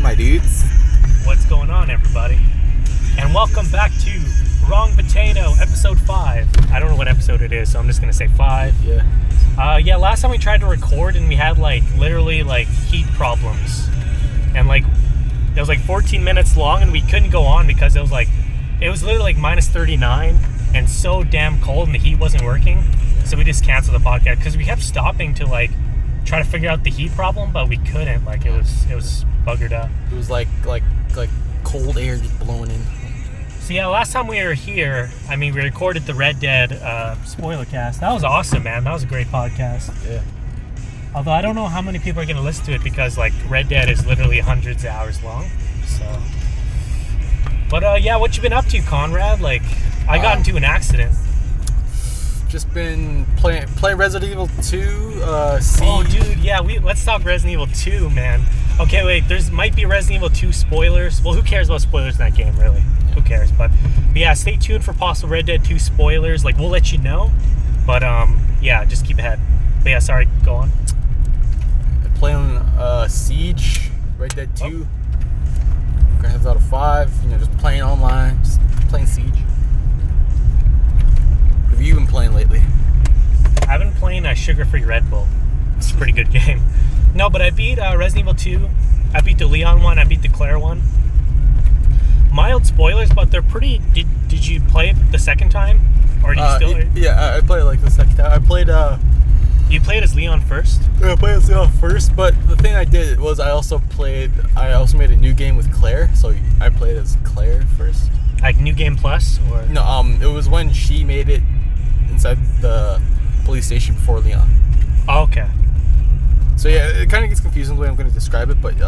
my dudes? What's going on, everybody? And welcome back to Wrong Potato, episode 5. I don't know what episode it is, so I'm just going to say 5. Yeah. Last time we tried to record and we had, literally, heat problems. And, it was, 14 minutes long and we couldn't go on because it was literally, minus 39 and so damn cold and the heat wasn't working. So we just canceled the podcast because we kept stopping to, try to figure out the heat problem, but we couldn't. It was buggered up. It was like cold air just blowing in. So yeah, last time we were here, we recorded the Red Dead spoiler cast. That was awesome, man. That was a great podcast. Yeah. Although I don't know how many people are going to listen to it because Red Dead is literally hundreds of hours long. So, but what you been up to, Conrad? I got into an accident. Just been playing Resident Evil 2. Siege. Oh, dude, yeah. Let's talk Resident Evil 2, man. Okay, wait. There might be Resident Evil 2 spoilers. Well, who cares about spoilers in that game, really? Yeah. Who cares? But yeah, stay tuned for possible Red Dead 2 spoilers. We'll let you know. But just keep ahead. But yeah, sorry. Go on. Playing Siege, Red Dead 2. Grand Theft Auto 5. Just playing online. Just playing Siege. What have you been playing lately? I've been playing Sugar-Free Red Bull. It's a pretty good game. No, but I beat Resident Evil 2. I beat the Leon one. I beat the Claire one. Mild spoilers, but they're pretty... Did you play it the second time? Or did you still... Yeah, I played it the second time. I played... You played as Leon first? Yeah, I played as Leon first, but the thing I did was I also made a new game with Claire, so I played as Claire first. New Game Plus? Or No, it was when she made it inside the police station before Leon. Oh, okay. So yeah, it kind of gets confusing the way I'm going to describe it, but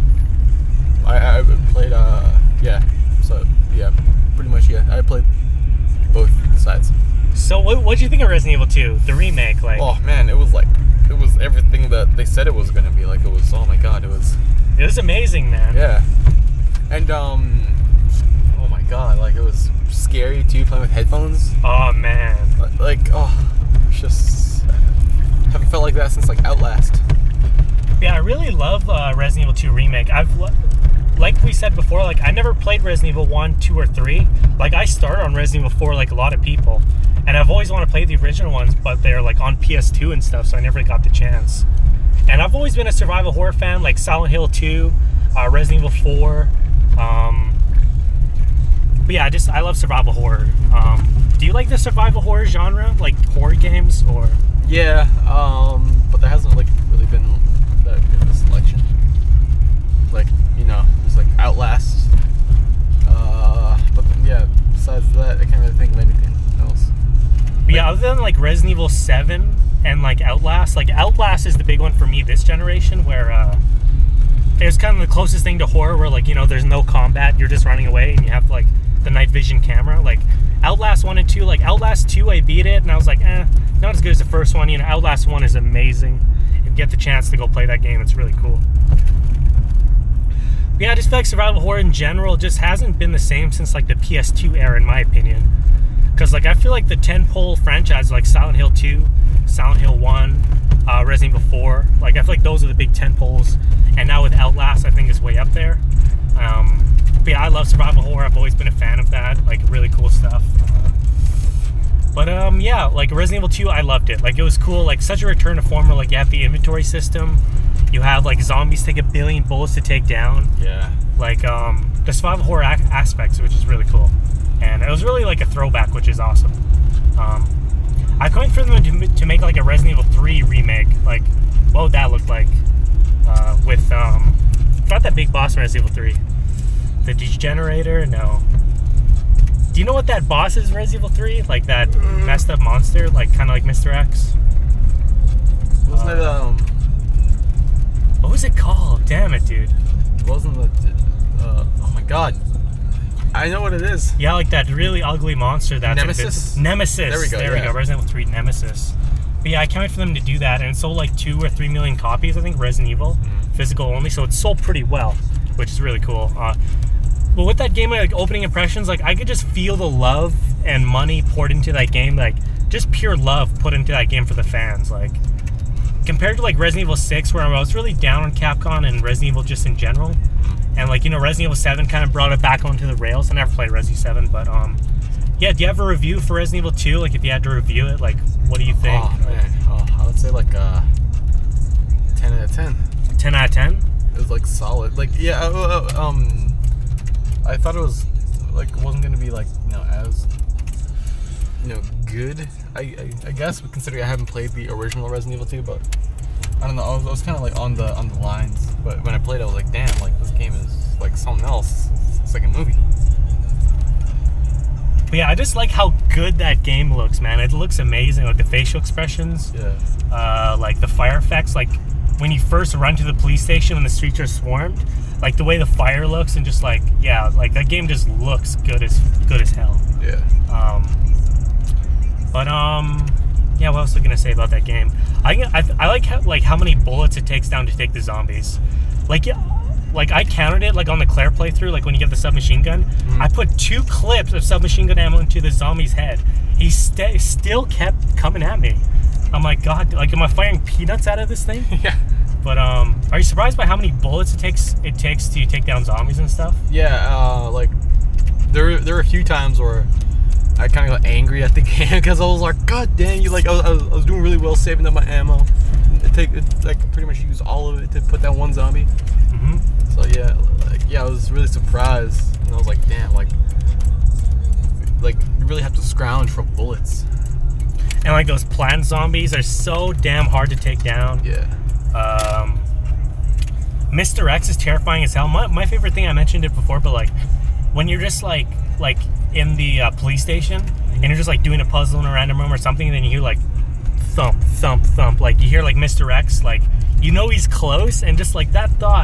I played pretty much I played both sides. So what do you think of Resident Evil 2, the remake? Oh man, it was everything that they said it was going to be. It was, oh my god, it was amazing, man. Yeah. And oh my god, it was scary too, playing with headphones. Oh man. It's just haven't felt like that since Outlast. Yeah, I really love Resident Evil 2 remake. Like we said before, I never played Resident Evil 1, 2, or 3. I started on Resident Evil 4 like a lot of people. And I've always wanted to play the original ones, but they're on PS2 and stuff, so I never got the chance. And I've always been a survival horror fan, Silent Hill 2, Resident Evil 4. But yeah, I love survival horror. Do you like the survival horror genre? Horror games, or? Yeah, but there hasn't really been that good of a selection. There's Outlast. But yeah, besides that, I can't really think of anything else. But yeah, other than Resident Evil 7 and Outlast, Outlast is the big one for me this generation, where it was kind of the closest thing to horror, where there's no combat, you're just running away, and you have the night vision camera. Outlast 1 and 2, Outlast 2, I beat it, and I was not as good as the first one. Outlast 1 is amazing. If you get the chance to go play that game, it's really cool. But yeah, I just feel survival horror in general just hasn't been the same since the PS2 era, in my opinion. Because I feel the tentpole franchises Silent Hill 2, Silent Hill 1, Resident Evil 4, I feel those are the big tentpoles. And now with Outlast, I think is way up there. But yeah, I love survival horror. I've always been a fan of that. Really cool stuff. Resident Evil 2, I loved it. It was cool. Such a return to form where you have the inventory system. You have zombies take 1 billion bullets to take down. Yeah. The survival horror aspects, which is really cool. And it was really a throwback, which is awesome. I can't wait for them to make a Resident Evil 3 remake. What would that look like? With not that big boss in Resident Evil 3. The Degenerator? No. Do you know what that boss is in Resident Evil 3? That messed up monster? Kind of like Mr. X? Wasn't it, What was it called? Damn it, dude. Wasn't it, oh my god. I know what it is. Yeah, that really ugly monster that's... Nemesis? Nemesis. There we go, There we go. Resident Evil 3 Nemesis. But yeah, I can't wait for them to do that. And it sold 2 or 3 million copies, I think, Resident Evil. Physical only. So it sold pretty well, which is really cool. But with that game, opening impressions, I could just feel the love and money poured into that game. Just pure love put into that game for the fans. compared to like Resident Evil 6, where I was really down on Capcom and Resident Evil just in general, and like, you know, Resident Evil 7 kind of brought it back onto the rails. I never played Resident 7, but yeah, do you have a review for Resident Evil 2? Like, if you had to review it, like, what do you think? Oh man, I would say like 10 out of 10. 10 out of 10? It was like solid. Like, yeah, I thought it was like wasn't gonna be like, you know, as, you know, good. I guess, considering I haven't played the original Resident Evil 2, but I don't know. I was kind of like on the lines, but when I played, I was like, damn, like this game is like something else. It's like a movie. But yeah, I just like how good that game looks, man. It looks amazing, like the facial expressions, like the fire effects, like when you first run to the police station when the streets are swarmed, like the way the fire looks, and just like, yeah, like that game just looks good as hell. Yeah. Yeah, what else was I gonna say about that game? I like how many bullets it takes down to take the zombies. Like, yeah, like I counted it like on the Claire playthrough, like when you get the submachine gun. I put 2 clips of submachine gun ammo into the zombie's head. He still kept coming at me. I'm like, God, like, am I firing peanuts out of this thing? Yeah. But are you surprised by how many bullets it takes to take down zombies and stuff? Yeah, like there were a few times where I kind of got angry at the game because I was like, God damn you! Like I was doing really well saving up my ammo. It like pretty much used all of it to put that one zombie. So yeah, I was really surprised, and I was like, damn, like you really have to scrounge for bullets. And like those plant zombies are so damn hard to take down. Yeah. Mr. X is terrifying as hell. My favorite thing, I mentioned it before, but like when you're just like in the police station and you're just like doing a puzzle in a random room or something, and then you hear like thump, thump, thump, like you hear like Mr. X, like you know he's close, and just like that thought,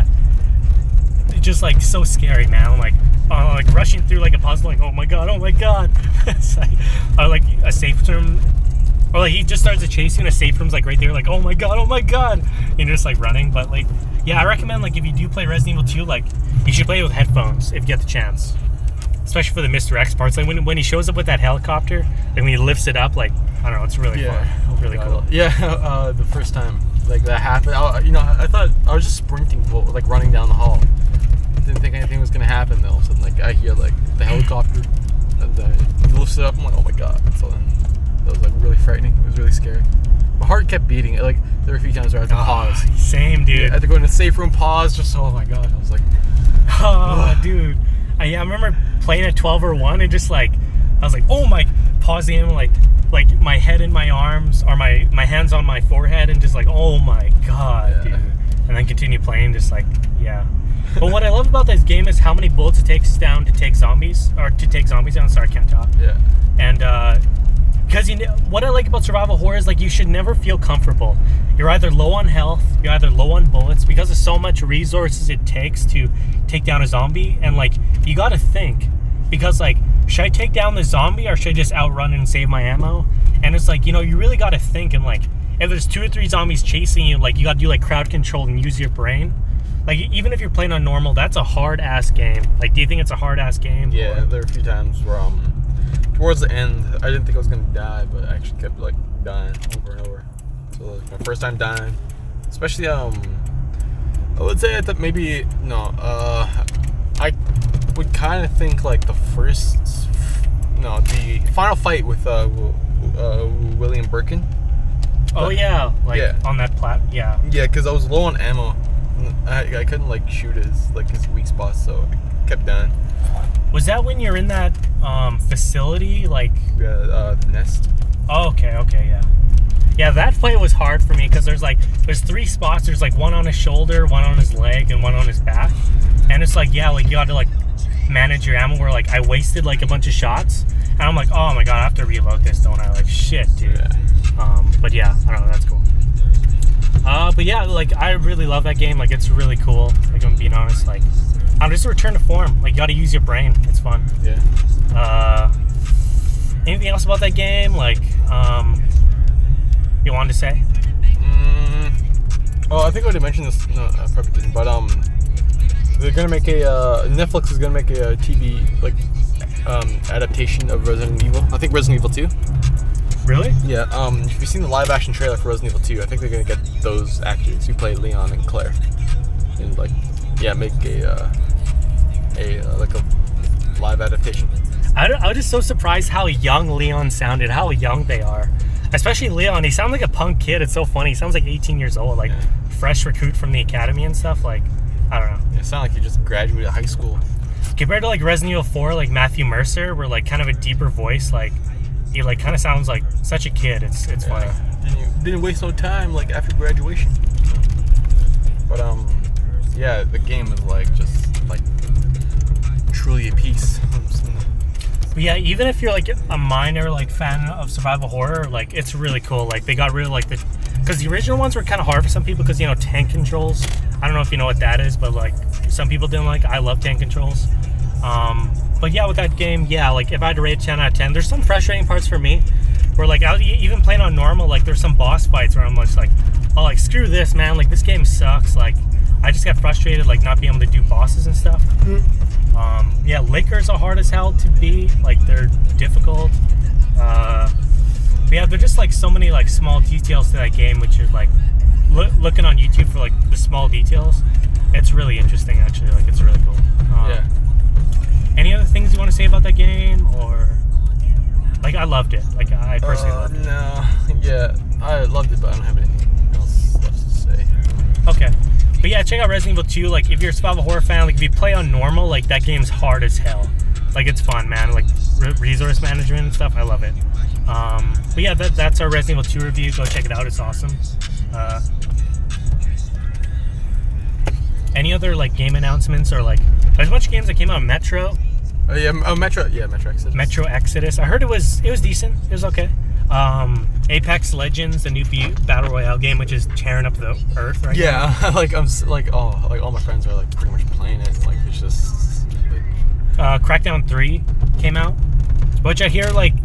it's just like so scary, man. Like rushing through like a puzzle, like oh my god. It's like a safe room, or like he just starts to chase you and a safe room's like right there, like oh my god, and you're just like running. But like, yeah, I recommend, like, if you do play Resident Evil 2, like you should play it with headphones if you get the chance, especially for the Mr. X parts. Like when he shows up with that helicopter, like when he lifts it up, like I don't know, it's really fun. Really cool. Yeah, the first time like that happened, I thought I was just sprinting, like running down the hall. Didn't think anything was gonna happen. Then all of a sudden, like I hear like the helicopter, and he lifts it up. I'm like, oh my god! So then that was like really frightening. It was really scary. My heart kept beating. Like there were a few times where I had to pause. Same, dude. Yeah, I had to go in a safe room, pause. Just oh my god! I was like, oh, dude. I remember playing at 12 or 1 and just like I was like, oh my, pausing, like my head in my arms, or my hands on my forehead, and just like, oh my god, dude. And then continue playing, just like, yeah. But what I love about this game is how many bullets it takes down to take zombies down. Sorry, I can't talk. Yeah. And because what I like about survival horror is like you should never feel comfortable. You're either low on health, you're either low on bullets, because of so much resources it takes to take down a zombie. And like you gotta think, because like, should I take down the zombie or should I just outrun it and save my ammo? And it's like, you really gotta think, and like if there's 2 or 3 zombies chasing you, like you gotta do like crowd control and use your brain. Like even if you're playing on normal, that's a hard ass game. Like, do you think it's a hard ass game? Yeah, there were a few times where towards the end, I didn't think I was gonna die, but I actually kept like dying over and over. So like my first time dying, especially I would say that maybe I would kind of think like the final fight with William Birkin. Oh yeah, like on that yeah. Yeah, because I was low on ammo. I couldn't like shoot his weak spots, so I kept dying. Was that when you're in that facility, like? Yeah, nest. Oh, okay, yeah. Yeah, that fight was hard for me because there's 3 spots. There's like one on his shoulder, one on his leg, and one on his back. And it's like, yeah, like you got to like manage your ammo. Where like I wasted like a bunch of shots, and I'm like, oh my god, I have to reload this, don't I? Like shit, dude. Yeah. But yeah, I don't know, that's cool. But yeah, like I really love that game. Like it's really cool. Like I'm being honest, like I'm just a return to form. Like you got to use your brain. It's fun. Yeah. Anything else about that game? Like, you wanted to say? Oh, I think I already mentioned this. No, I probably didn't. But they're gonna make Netflix is gonna make a TV like adaptation of Resident Evil. I think Resident Evil 2. Really? Yeah. If you've seen the live action trailer for Resident Evil 2, I think they're gonna get those actors who play Leon and Claire, and like, yeah, make a live adaptation. I was just so surprised how young Leon sounded, how young they are. Especially Leon, he sounds like a punk kid. It's so funny. He sounds like 18 years old, like fresh recruit from the academy and stuff. Like, I don't know. Yeah, it sounds like he just graduated high school. Compared to like Resident Evil 4, like Matthew Mercer, where like kind of a deeper voice, like he like kind of sounds like such a kid. It's funny. Didn't waste no time like after graduation. But yeah, the game is like just like truly a piece. But yeah, even if you're like a minor like fan of survival horror, like it's really cool. Like they got rid of like because the original ones were kind of hard for some people because, you know, tank controls. I don't know if you know what that is, but like some people didn't like. I love tank controls. But yeah, with that game, yeah, like if I had to rate it 10 out of 10, there's some frustrating parts for me where like I even playing on normal, like there's some boss fights where I'm just like, oh, like screw this, man, like this game sucks. Like I just got frustrated like not being able to do bosses and stuff. Yeah, Lakers are hard as hell to beat. Like they're difficult. But yeah, they're just like so many like small details to that game, which is like looking on YouTube for like the small details. It's really interesting, actually. Like it's really cool. Yeah. Any other things you want to say about that game, or like I loved it? Like I personally loved it. No, yeah, I loved it, but I don't have anything else left to say. Okay. But yeah, check out Resident Evil 2. Like, if you're a survival horror fan, like, if you play on normal, like, that game's hard as hell. Like, it's fun, man. Like, resource management and stuff, I love it. But yeah, that's our Resident Evil 2 review. Go check it out. It's awesome. Any other, like, game announcements or, like, there's a bunch of games that came out. Metro. Metro Exodus. Metro Exodus. I heard it was decent. It was okay. Apex Legends, the new battle royale game, which is tearing up the earth right now. Yeah, like all my friends are like pretty much playing it. Like it's just like... Crackdown 3 came out, which I hear like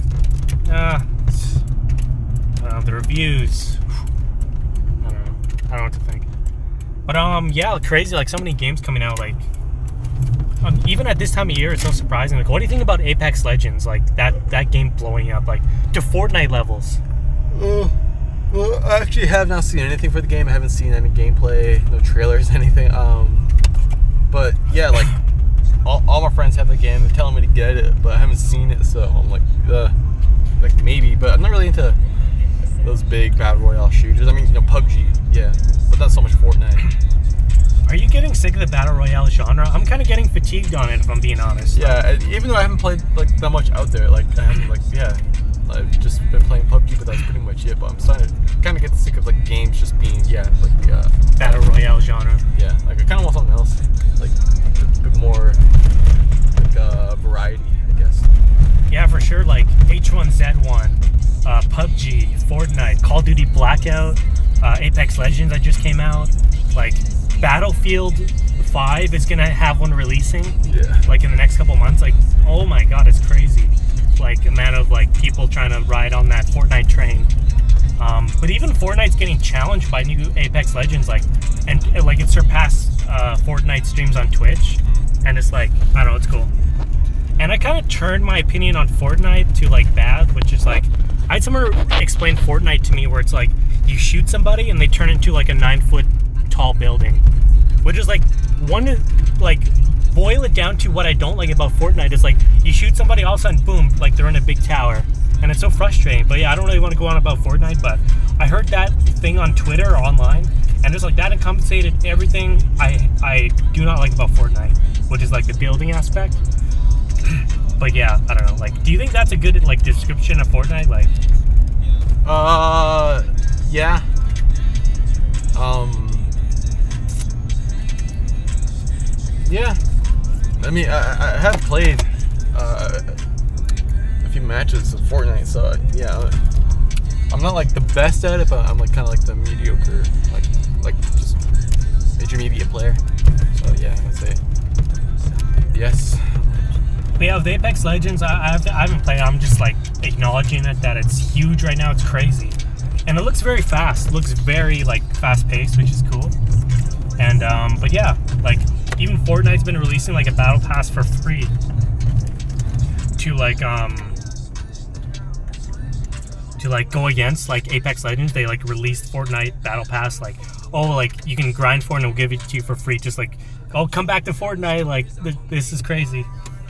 the reviews. I don't know what to think. But yeah, crazy. Like so many games coming out. Like even at this time of year, it's so surprising. Like, what do you think about Apex Legends? Like that game blowing up like to Fortnite levels. Well, I actually have not seen anything for the game. I haven't seen any gameplay, no trailers, anything. But yeah, like all my friends have the game. They're telling me to get it, but I haven't seen it, so I'm like maybe. But I'm not really into those big battle royale shooters. I mean, you know, PUBG, yeah, but not so much Fortnite. Are you getting sick of the battle royale genre? I'm kind of getting fatigued on it, if I'm being honest. Yeah, even though I haven't played like that much out there, like I haven't I've just been playing PUBG, but that's pretty much it. But I'm starting to kind of get sick of like games just being like battle royale genre. Yeah, like I kind of want something else, like a bit more like variety, I guess. Yeah, for sure. Like H1Z1, PUBG, Fortnite, Call of Duty Blackout, Apex Legends that just came out. Like Battlefield 5 is gonna have one releasing. Yeah. Like in the next couple months. Like, oh my god, it's crazy. Like amount of like people trying to ride on that Fortnite train. But even Fortnite's getting challenged by new Apex Legends, like, and like it surpassed Fortnite streams on Twitch, and it's like, I don't know, it's cool. And I kind of turned my opinion on Fortnite to like bad, which is like, I had someone explain Fortnite to me where it's like you shoot somebody and they turn into like a 9-foot tall building, which is like boil it down to what I don't like about Fortnite is like you shoot somebody, all of a sudden boom, like they're in a big tower, and it's so frustrating. But yeah, I don't really want to go on about Fortnite, but I heard that thing on Twitter or online, and it's like that encapsulated everything I do not like about Fortnite, which is like the building aspect. But yeah, I don't know, like, do you think that's a good like description of Fortnite? Like yeah. Yeah, I mean, I have played a few matches of Fortnite, so yeah, I'm not like the best at it, but I'm like kind of like the mediocre, like just intermediate player. So yeah, I'd say yes. But yeah, with Apex Legends, I haven't played it. I'm just like acknowledging it that it's huge right now. It's crazy, and it looks very fast. It looks very like fast paced, which is cool. And but yeah, like. Even Fortnite's been releasing like a battle pass for free to like to like go against like Apex Legends. They like released Fortnite Battle Pass, like, oh, like you can grind for it and we'll give it to you for free. Just like, oh, come back to Fortnite. Like this is crazy.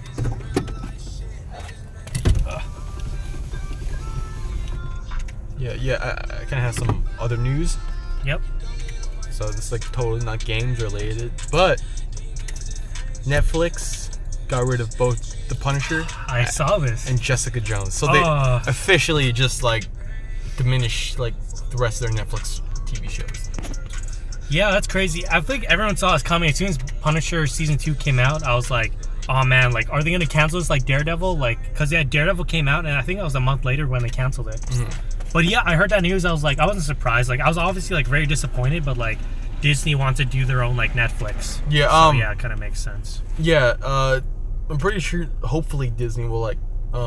Yeah. I kind of have some other news. Yep. So this is like totally not games related, but Netflix got rid of both The Punisher I saw this. and Jessica Jones. So they officially just like diminished like the rest of their Netflix TV shows. Yeah, that's crazy. I think everyone saw this coming. As soon as Punisher season 2 came out, I was like, oh man, like, are they gonna cancel this like Daredevil? Like, because yeah, Daredevil came out, and I think it was a month later when they canceled it. But yeah, I heard that news. I was like, I wasn't surprised. Like, I was obviously like very disappointed, but like Disney wants to do their own like Netflix. Yeah. So yeah, it kind of makes sense. Yeah. I'm pretty sure. Hopefully, Disney will like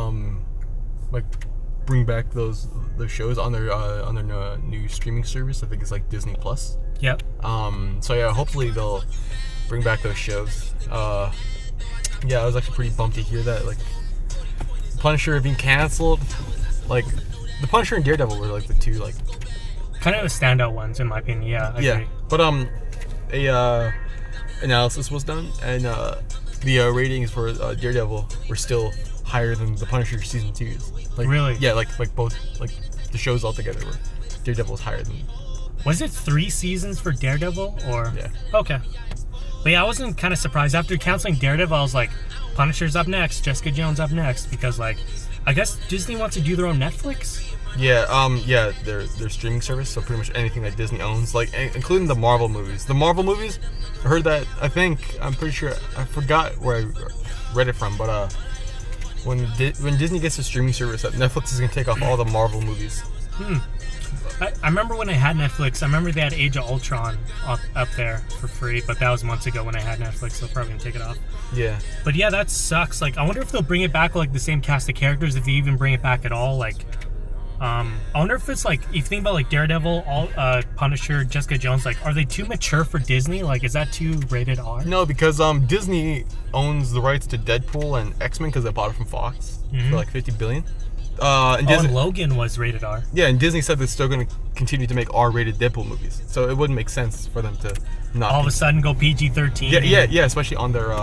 bring back those shows on their new streaming service. I think it's like Disney Plus. Yep. So yeah, hopefully they'll bring back those shows. Yeah, I was actually pretty bummed to hear that like Punisher being canceled. Like the Punisher and Daredevil were like the two like kind of the standout ones in my opinion. Yeah. I agree. But a analysis was done, and the ratings for Daredevil were still higher than the Punisher season 2's. Like, really? Yeah, like both like the shows all together were Daredevil was higher than. Was it 3 seasons for Daredevil or? Yeah. Okay. But yeah, I wasn't kind of surprised after canceling Daredevil. I was like, Punisher's up next, Jessica Jones up next, because like, I guess Disney wants to do their own Netflix. Yeah, their streaming service. So pretty much anything that Disney owns, like including the Marvel movies. The Marvel movies, I heard that. I'm pretty sure. I forgot where I read it from, but when Disney gets a streaming service, that Netflix is gonna take off all the Marvel movies. I remember when I had Netflix. I remember they had Age of Ultron up there for free, but that was months ago when I had Netflix. So they're probably gonna take it off. Yeah. But yeah, that sucks. Like, I wonder if they'll bring it back like the same cast of characters, if they even bring it back at all. Like, I wonder if it's like, if you think about like Daredevil, Punisher, Jessica Jones, like, are they too mature for Disney? Like, is that too rated R? No, because Disney owns the rights to Deadpool and X-Men because they bought it from Fox for like $50 billion. And Logan was rated R. Yeah, and Disney said they're still going to continue to make R-rated Deadpool movies, so it wouldn't make sense for them to not all of a sudden go PG-13. Yeah, especially on their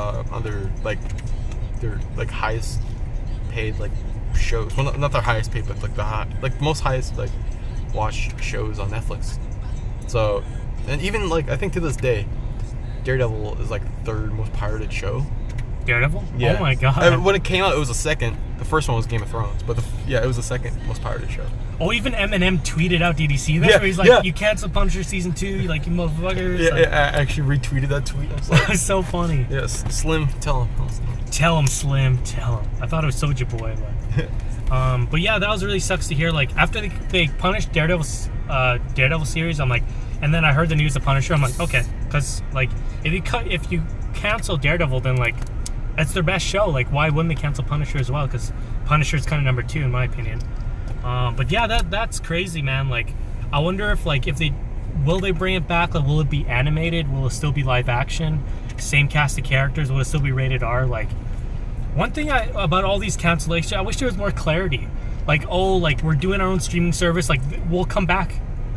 highest paid like shows. Well, not their highest paid, but like the most highest like watched shows on Netflix. So, and even like I think to this day, Daredevil is like the 3rd most pirated show. Daredevil? Yeah. Oh my god. When it came out, it was the 2nd. The first one was Game of Thrones, but it was the 2nd most pirated show. Oh, even Eminem tweeted out, did you see that? Yeah, where he's like, you canceled Punisher season 2, you like, you motherfuckers. Yeah, like, I actually retweeted that tweet. I was like, it's so funny. Yes, Slim, tell him. Tell him, Slim, tell him. I thought it was Soulja Boy, but yeah, that was really sucks to hear. Like, after they punished Daredevil series, I'm like, and then I heard the news of Punisher, I'm like, okay, because like if you cancel Daredevil, then like it's their best show. Like, why wouldn't they cancel Punisher as well? Because Punisher is kind of number 2 in my opinion. But yeah, that's crazy, man. Like, I wonder if will they bring it back? Like, will it be animated? Will it still be live action? Same cast of characters? Will it still be rated R? Like, one thing about all these cancellations, I wish there was more clarity. Like, oh, like we're doing our own streaming service. Like, we'll come back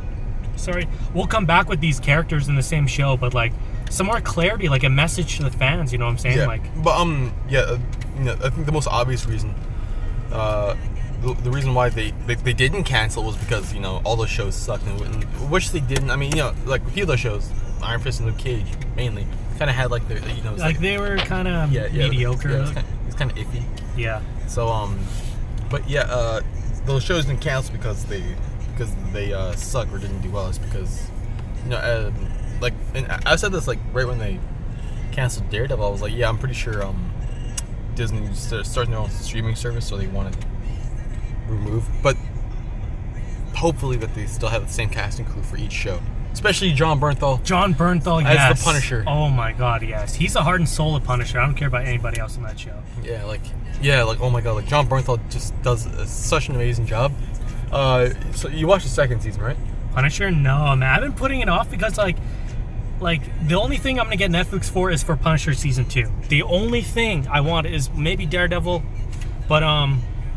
with these characters in the same show, but like some more clarity, like a message to the fans. You know what I'm saying? Yeah. Like, but I think the most obvious reason, the reason why they didn't cancel was because all those shows sucked, and which they didn't. I mean, like a few of those shows, Iron Fist and Luke Cage mainly, kind of had like the like they were kind of mediocre. Yeah, it's kind of iffy. Yeah. So but yeah, those shows didn't cancel because they suck or didn't do well. It's because and I said this like right when they canceled Daredevil. I was like, yeah, I'm pretty sure Disney's starting their own streaming service, so they want to remove, but hopefully that they still have the same casting crew for each show. Especially Jon Bernthal. Yes. As the Punisher. Oh my god, yes. He's the heart and soul of Punisher. I don't care about anybody else in that show. Yeah, oh my god, like Jon Bernthal just does such an amazing job. So you watched the 2nd season, right? Punisher? No, man. I've been putting it off because like the only thing I'm gonna get Netflix for is for Punisher season 2. The only thing I want is maybe Daredevil, but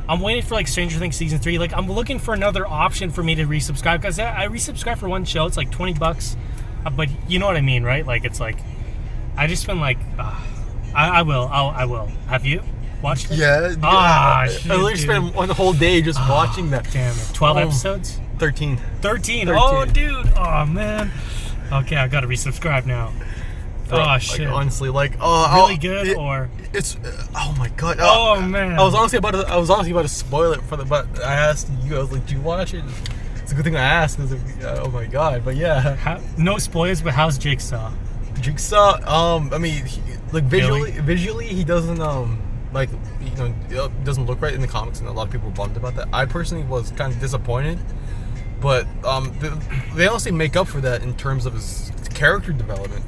I'm waiting for like Stranger Things season 3. Like I'm looking for another option for me to resubscribe because I resubscribe for one show. It's like $20, but you know what I mean, right? Like it's like I just been like, I will. Have you watched it? Yeah. Ah, I literally spent one whole day just watching that. Damn it. 12 episodes? 13. 13. Oh, dude. Oh, man. Okay, I gotta resubscribe now. Bro, Oh, shit. Like, honestly, like, really good or it's oh my god. Oh, man. I was honestly about to spoil it but I asked you. I was like, "Do you watch it?" It's a good thing I asked. 'Cause oh my god. But yeah. No spoilers, but how's Jigsaw? Jigsaw. I mean, like visually, he doesn't like doesn't look right in the comics, and a lot of people were bummed about that. I personally was kind of disappointed, but they honestly make up for that in terms of his character development.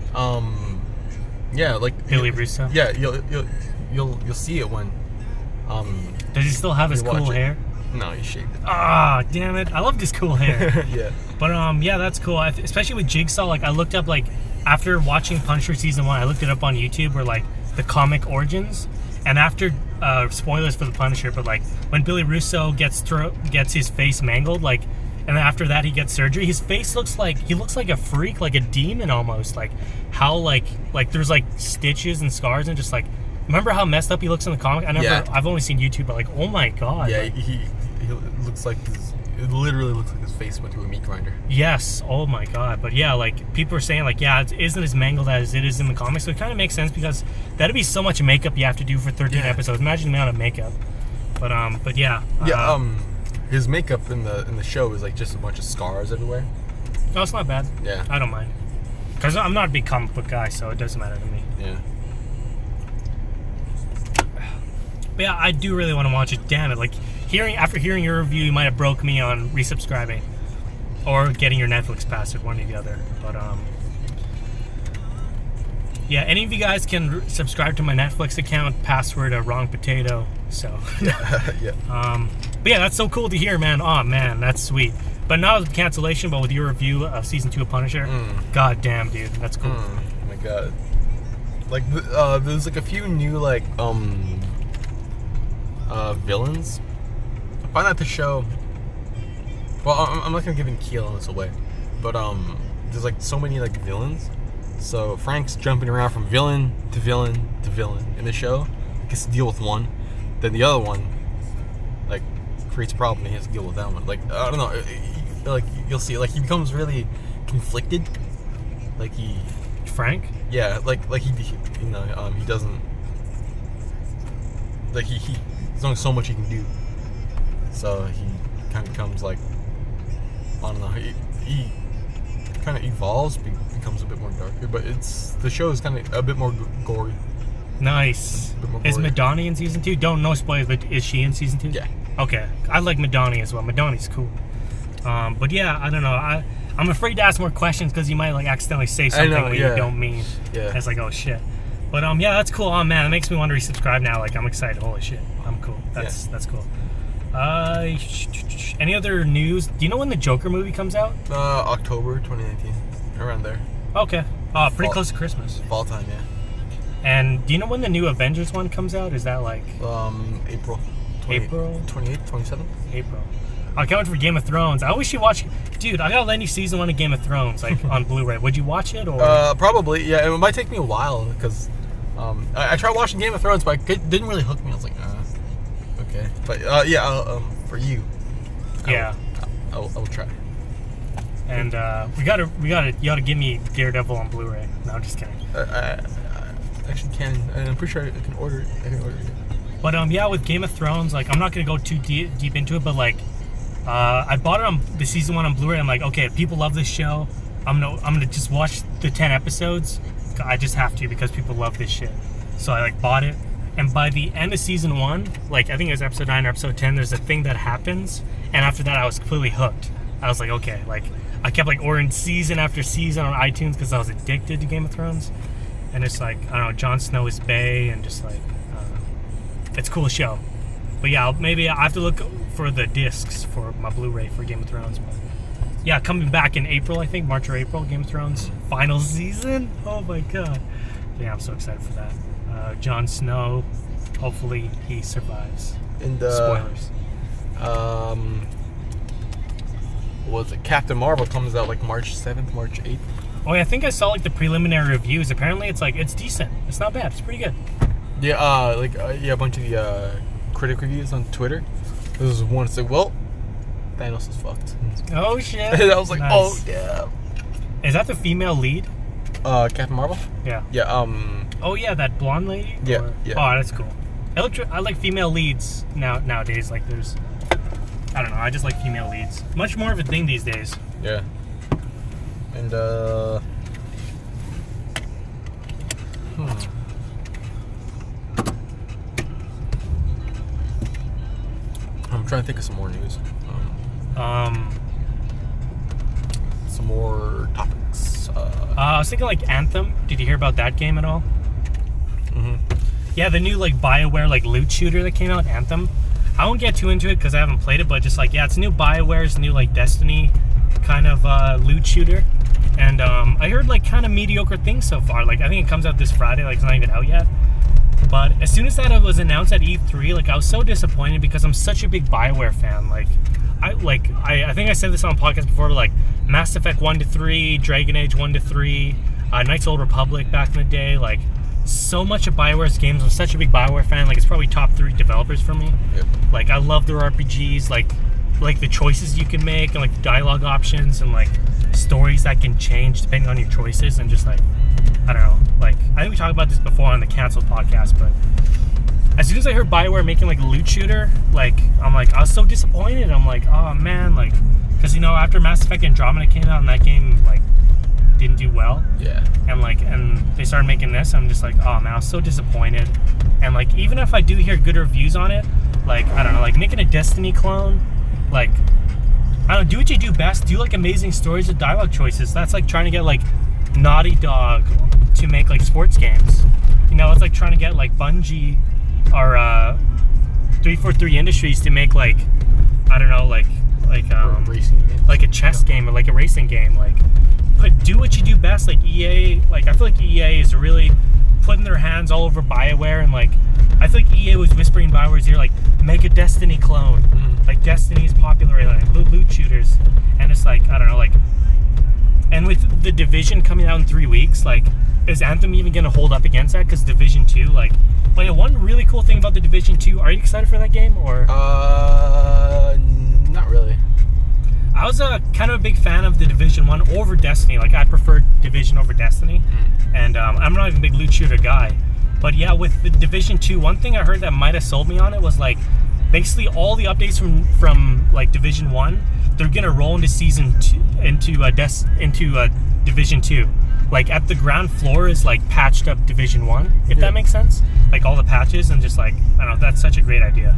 Yeah, like Billy Russo. Yeah, you'll see it when Does he still have his cool hair? No, he shaved it. Ah, damn it! I love this cool hair. Yeah. But yeah, that's cool. Especially with Jigsaw. Like I looked up like after watching Punisher season 1, I looked it up on YouTube where like the comic origins, and after spoilers for the Punisher, but like when Billy Russo gets his face mangled, like. And then after that, he gets surgery. His face looks like a freak, like a demon almost. Like how like there's like stitches and scars and just like. Remember how messed up he looks in the comic? I've only seen YouTube, but like, oh my god. Yeah, like, he looks like it literally looks like his face went through a meat grinder. Yes. Oh my god. But yeah, like people are saying like, yeah, it isn't as mangled as it is in the comics. So it kind of makes sense because that'd be so much makeup you have to do for 13 episodes. Imagine the amount of makeup. But yeah. His makeup in the show is like just a bunch of scars everywhere. No, it's not bad. Yeah. I don't mind. Because I'm not a big comic book guy, so it doesn't matter to me. Yeah. But yeah, I do really want to watch it. Damn it! Like after hearing your review, you might have broke me on resubscribing or getting your Netflix password, one or the other. But yeah, any of you guys can subscribe to my Netflix account. Password wrong potato. So yeah. But yeah, that's so cool to hear, man. Oh man, that's sweet. But not with cancellation, but with your review of season 2 of Punisher. God damn, dude, that's cool. Oh my god. Like there's like a few new like villains. I find that the show. Well, I'm not gonna give any key elements away, but there's like so many like villains. So Frank's jumping around from villain to villain to villain in the show. He gets to deal with one, then the other one like creates a problem and he has to deal with that one. Like I don't know, like you'll see, like he becomes really conflicted. Like Frank? Yeah, like he he doesn't like there's only so much he can do. So he kind of becomes like, I don't know, he kind of evolves, becomes a bit more darker, but the show is kind of a bit more gory. Nice. Is Madani in season 2? Don't know spoilers, but is she in season 2? Yeah. Okay. I like Madani as well. Madani's cool. But yeah, I don't know. I'm afraid to ask more questions because you might like accidentally say something you don't mean. Yeah. It's like, oh shit. But yeah, that's cool. Oh man, it makes me want to resubscribe now. Like I'm excited. Holy shit, I'm cool. That's cool. Any other news? Do you know when the Joker movie comes out? October 2019, around there. Okay. Pretty close to Christmas. Fall time, yeah. And do you know when the new Avengers one comes out? Is that like April? April 28th, 27th. April. I can't wait for Game of Thrones. I wish you watch. Dude, I gotta lend you season 1 of Game of Thrones, like on Blu-ray. Would you watch it or? Probably. Yeah, it might take me a while because I tried watching Game of Thrones, but it didn't really hook me. I was like, okay. But for you, I'll try. And you gotta give me Daredevil on Blu-ray. No, I'm just kidding. I actually can, and I'm pretty sure I can order it. But yeah, with Game of Thrones, like I'm not gonna go too deep into it, but like I bought it on the season 1 on Blu-ray. I'm like, okay, if people love this show, I'm gonna just watch the 10 episodes. I just have to because people love this shit. So I like bought it, and by the end of season 1, like I think it was episode 9 or episode 10, there's a thing that happens, and after that I was completely hooked. I was like, okay, like I kept like ordering season after season on iTunes because I was addicted to Game of Thrones. And it's like, I don't know, Jon Snow is bae, and just like, it's a cool show. But yeah, maybe I have to look for the discs for my Blu-ray for Game of Thrones. But yeah, coming back in April, I think, March or April, Game of Thrones final season. Oh my god. Yeah, I'm so excited for that. Jon Snow. hopefully he survives. And Spoilers. what was it? Captain Marvel comes out like March 7th, March 8th. Oh, yeah, I think I saw like the preliminary reviews. Apparently, it's decent. It's not bad. It's pretty good. Yeah, a bunch of the critic reviews on Twitter. There was one that said, "Well, Thanos is fucked." Oh shit! And I was like, Nice. "Oh damn." Is that the female lead? Captain Marvel. Yeah. Yeah. Oh yeah, that blonde lady. Yeah, Or- yeah. Oh, that's cool. I like female leads nowadays. Like there's, I don't know. I just like female leads. Much more of a thing these days. Yeah. And I'm trying to think of some more news. Some more topics. I was thinking like Anthem. Did you hear about that game at all? Mm-hmm. Yeah, the new like BioWare like loot shooter that came out, Anthem. I won't get too into it because I haven't played it, but just like, yeah, it's new BioWare's new like Destiny kind of loot shooter. And I heard like kind of mediocre things so far. Like I think it comes out this Friday, like it's not even out yet. But as soon as that was announced at E3, like I was so disappointed because I'm such a big BioWare fan. Like I think I said this on a podcast before, but like Mass Effect 1-3, Dragon Age 1-3, Knights of the Old Republic back in the day, like so much of BioWare's games. I'm such a big BioWare fan. Like it's probably top 3 developers for me. Yep. Like I love their RPGs, like the choices you can make and like the dialogue options and like stories that can change depending on your choices, and just like I don't know, like I think we talked about this before on the Cancelled podcast, but as soon as I heard BioWare making like a loot shooter, like I was so disappointed. I'm like, oh man, like because after Mass Effect Andromeda came out and that game like didn't do well, Yeah. and they started making this, I'm just like, oh man, I was so disappointed. And like even if I do hear good reviews on it, like I don't know, like making a Destiny clone, like I don't know, do what you do best. Do like amazing stories with dialogue choices. That's like trying to get like Naughty Dog to make like sports games. It's like trying to get like Bungie or 343 Industries to make like I don't know, like Racing game. like a chess game or like a racing game. Like, but do what you do best. Like EA, like I feel like EA is really putting their hands all over BioWare, and like I feel like EA was whispering in BioWare's ear, like make a Destiny clone. Like Destiny's popular, like loot shooters, and it's like I don't know, like. And with the Division coming out in 3 weeks, like, is Anthem even going to hold up against that? Because Division 2, like, one really cool thing about the Division 2, are you excited for that game? Or Not really. I was kind of a big fan of the Division 1 over Destiny. Like, I preferred Division over Destiny. And I'm not even a big loot shooter guy. But yeah, with the Division 2, one thing I heard that might have sold me on it was, like, basically all the updates from like Division 1, they're gonna roll into Season 2, into Division 2. Like at the ground floor is like patched up Division 1, if that makes sense. Like all the patches, and just like I don't know, that's such a great idea.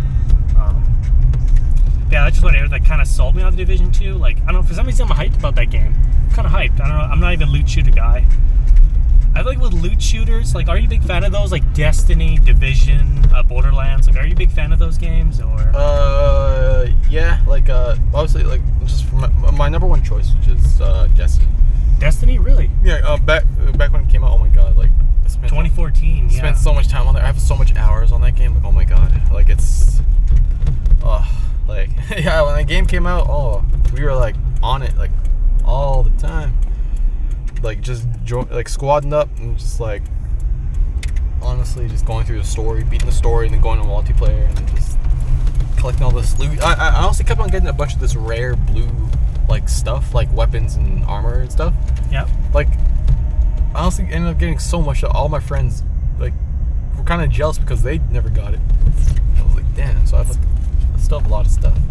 Yeah, that's just what I heard that kind of sold me on the Division 2. Like I don't know, for some reason I'm hyped about that game. I'm kind of hyped. I don't know. I'm not even a loot shooter guy. I feel like with loot shooters, like, are you a big fan of those, like Destiny, Division, Borderlands? Like, are you a big fan of those games, or? Yeah, like, obviously, like, just my number one choice, which is Destiny. Destiny, really? Yeah, back when it came out, oh my god, like, I spent 2014. spent so much time on there. I have so much hours on that game. Like, oh my god, like it's, like, yeah, when that game came out, we were like on it like all the time. Like just squadding up and just like honestly just going through the story, beating the story, and then going to multiplayer and then just collecting all this loot. I honestly kept on getting a bunch of this rare blue like stuff, like weapons and armor and stuff. Yeah. Like I honestly ended up getting so much that all my friends like were kind of jealous because they never got it. I was like, damn. So I still have a lot of stuff.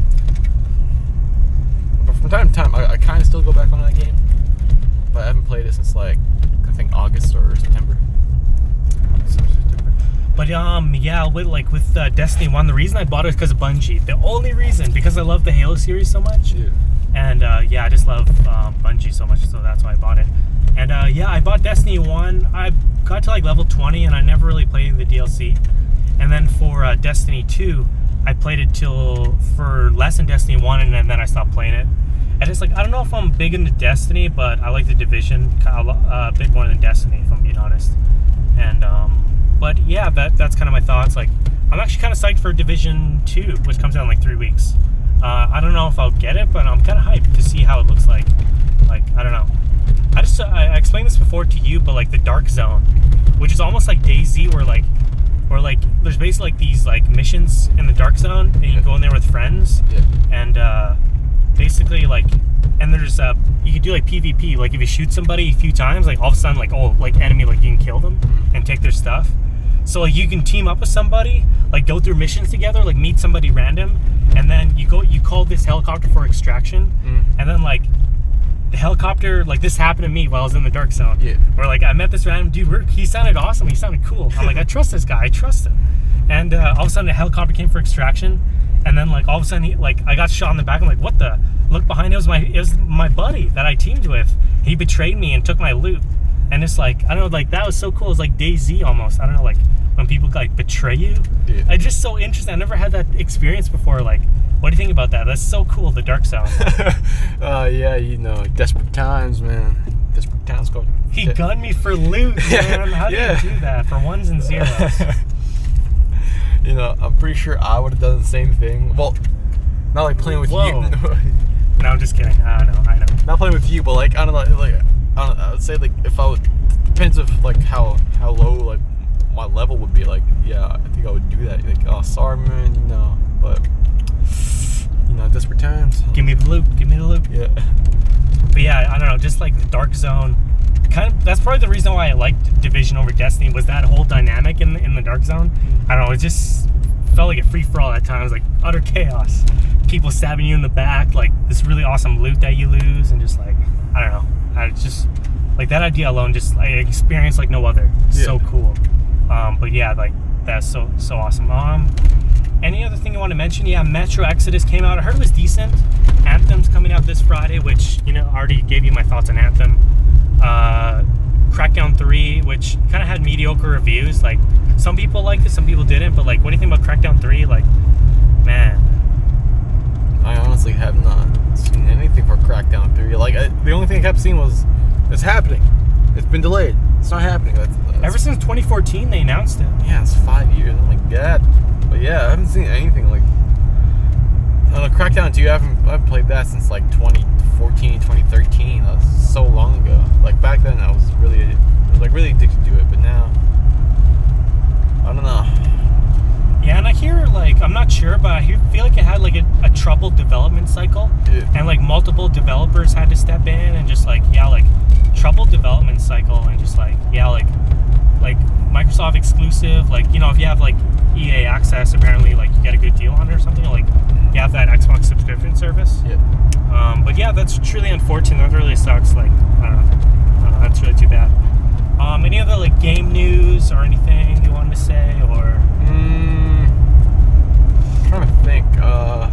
But from time to time, I kind of still go back on that game. But I haven't played it since like I think August or September. But yeah, with Destiny 1, the reason I bought it is because of Bungie. The only reason, because I love the Halo series so much. Yeah. And yeah, I just love Bungie so much, so that's why I bought it. And yeah, I bought Destiny 1. I got to like level 20, and I never really played the DLC. And then for Destiny 2, I played it for less than Destiny 1, and then I stopped playing it. And it's like, I don't know if I'm big into Destiny, but I like the Division a bit more than Destiny, if I'm being honest. And But yeah, that's kind of my thoughts. Like, I'm actually kind of psyched for Division 2, which comes out in like 3 weeks. I don't know if I'll get it, but I'm kind of hyped to see how it looks like. Like, I don't know. I explained this before to you, but like the Dark Zone, which is almost like DayZ, where there's basically like these like missions in the Dark Zone, and you can go in there with friends, and basically like, and there's you can do like PvP. Like if you shoot somebody a few times, like all of a sudden like enemy, like you can kill them and take their stuff. So like you can team up with somebody, like go through missions together, like meet somebody random, and then you call this helicopter for extraction, and then like the helicopter, like this happened to me while I was in the Dark Zone. Where like I met this random dude, he sounded awesome, he sounded cool. I'm like, I trust this guy, I trust him. And all of a sudden the helicopter came for extraction, and then like all of a sudden I got shot in the back. I'm like, what the? Look behind, it was my buddy that I teamed with. He betrayed me and took my loot. And it's like, I don't know, like that was so cool. It's like DayZ almost. I don't know, like when people like betray you. It's just so interesting. I never had that experience before. Like, what do you think about that? That's so cool, the Dark Zone. Yeah, you know, desperate times, man. Desperate times go. He gunned me for loot, man. How do you do that for ones and zeros? You know, I'm pretty sure I would have done the same thing. Well, not like playing with you. No, I'm just kidding. I know. Not playing with you, but like I don't know, I would say like if I would, depends of like how low like my level would be. Like I think I would do that. Like, oh, sorry, man, you know, but you know, desperate times. Give me the loot. Yeah. But yeah, I don't know. Just like the Dark Zone, kind of. That's probably the reason why I liked Division over Destiny, was that whole dynamic in the Dark Zone. I don't know. It just felt like a free for all at times, like utter chaos. People stabbing you in the back, like this really awesome loot that you lose, and just like I don't know. I just like that idea alone, just I experienced like no other. So cool. But yeah, like that's so awesome. Any other thing you want to mention? Yeah, Metro Exodus came out. I heard it was decent. Anthem's coming out this Friday, which, you know, I already gave you my thoughts on Anthem. Crackdown 3, which kind of had mediocre reviews. Like, some people liked it, some people didn't. But, like, what do you think about Crackdown 3? Like, man. I honestly have not seen anything for Crackdown 3. Like, the only thing I kept seeing was, it's happening. It's been delayed. It's not happening. That's ever since 2014, they announced it. Yeah, it's 5 years. Oh, my God. But, yeah, I haven't seen anything, like... Crackdown 2, I haven't played that since like 2014, 2013. That was so long ago. Like back then, I was really addicted to it. But now, I don't know. Yeah, and I hear like I'm not sure, but I feel like it had like a troubled development cycle, and like multiple developers had to step in and just like troubled development cycle, and just like Microsoft exclusive. Like, you know, if you have like EA access, apparently like you get a good deal on it or something. Like you have that Xbox subscription service. But yeah, that's truly unfortunate. That really sucks. Like I don't know, that's really too bad. Any other like game news or anything you wanted to say, or? I'm trying to think. I